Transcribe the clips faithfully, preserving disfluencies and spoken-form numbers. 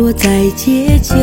落在街角，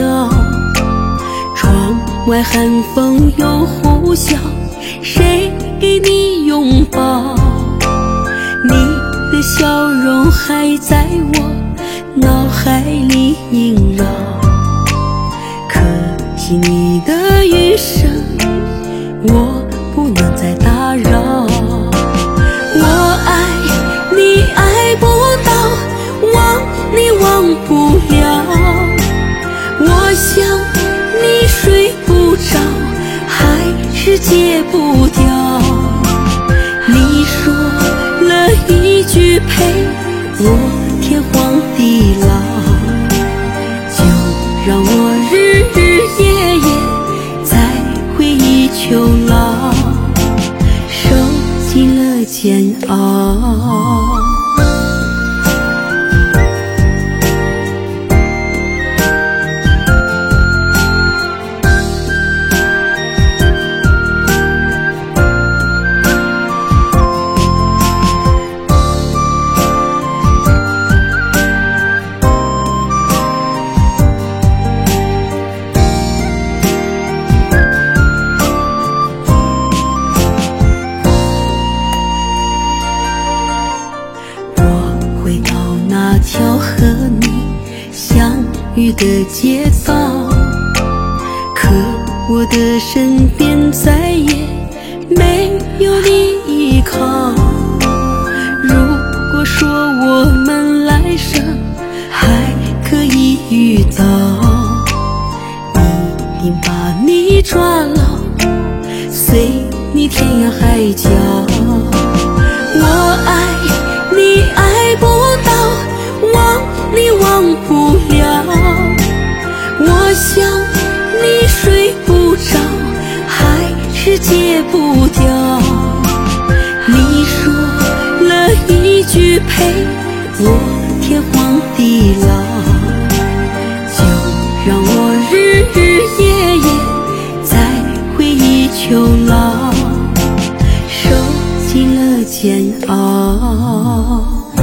窗外寒风又呼啸，谁给你拥抱？你的笑容还在我脑海里萦绕，可惜你的余生我不能再打扰。我爱你爱不到，忘你忘不了，我想你睡不着，还是戒不掉。你说了一句陪我天荒地老，就让我日日夜夜在回忆囚牢，受尽了煎熬。回到那条和你相遇的街道，可我的身边再也没有你依靠。如果说我们来生还可以遇到，一定把你抓牢，随你天涯海角。我爱你爱不到，忘你忘不了，我想你睡不着，还是戒不掉。你说了一句陪我天荒地老，就让我日日夜夜在回忆囚牢，受尽了煎熬。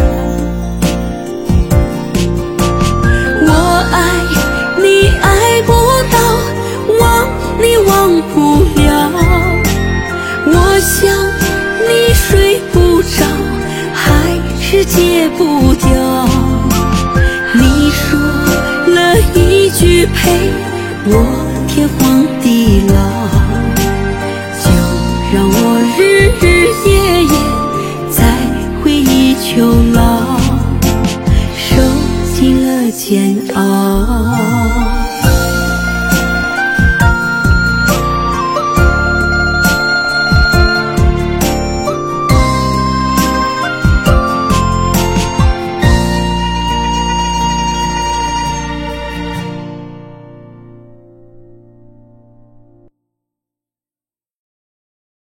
你忘不了，我想你睡不着，还是戒不掉。你说了一句陪我天荒地老，就让我日日夜夜在回忆囚牢，受尽了煎熬。